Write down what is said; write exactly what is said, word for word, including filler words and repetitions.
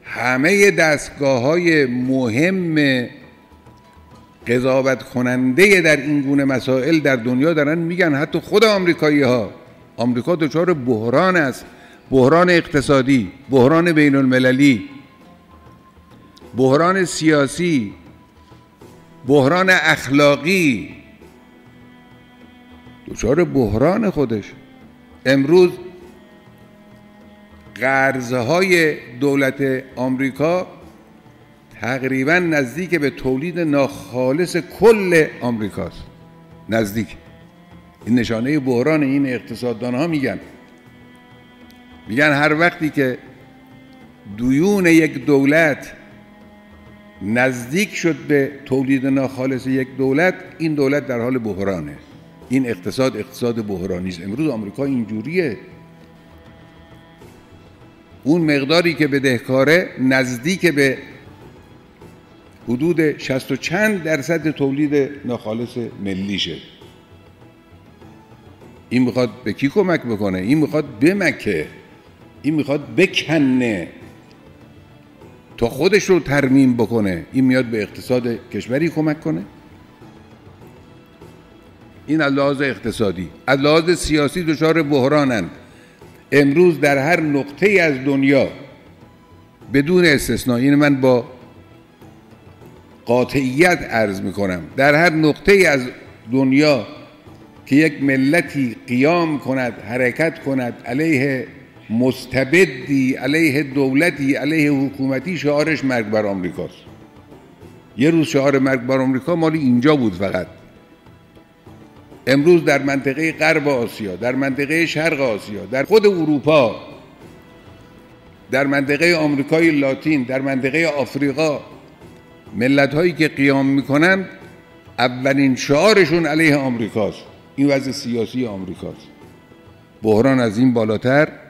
همه دستگاه های مهم قضاوت کننده در این گونه مسائل در دنیا دارن میگن، حتی خود آمریکایی ها، آمریکا دچار بحران است، بحران اقتصادی، بحران بین المللی، بحران سیاسی، بحران اخلاقی، دچار بحران خودش. امروز قرضهای دولت آمریکا تقریبا نزدیک به تولید ناخالص کل آمریکاست. نزدیک. این نشانه بحران. این اقتصاددان ها میگن میگن هر وقتی که دیون یک دولت نزدیک شد به تولید ناخالص یک دولت، این دولت در حال بحرانه. این اقتصاد اقتصاد بحرانی است. امروز آمریکا اینجوریه. اون مقداری که بدهکاره نزدیک به حدود شصت و چند درصد تولید ناخالص ملیشه. این میخواد به کی کمک بکنه؟ این میخواد بمکه، این میخواد بکنه تا خودش رو ترمیم بکنه. این میاد به اقتصاد کشوری کمک کنه. این از لحاظ اقتصادی. از لحاظ سیاسی دچار بحرانند. امروز در هر نقطه از دنیا بدون استثنا، این من با قاطعیت عرض میکنم، در هر نقطه از دنیا که یک ملتی قیام کند، حرکت کند علیه مستبدی، علیه دولتی، علیه حکومتی، شعارش مرگ بر آمریکاست. یه روز شعار مرگ بر آمریکا مالی اینجا بود فقط. امروز در منطقه غرب آسیا، در منطقه شرق آسیا، در خود اروپا، در منطقه آمریکای لاتین، در منطقه آفریقا، ملت هایی که قیام میکنن اولین شعارشون علیه آمریکاست. این وضع سیاسی آمریکاست. بحران از این بالاتر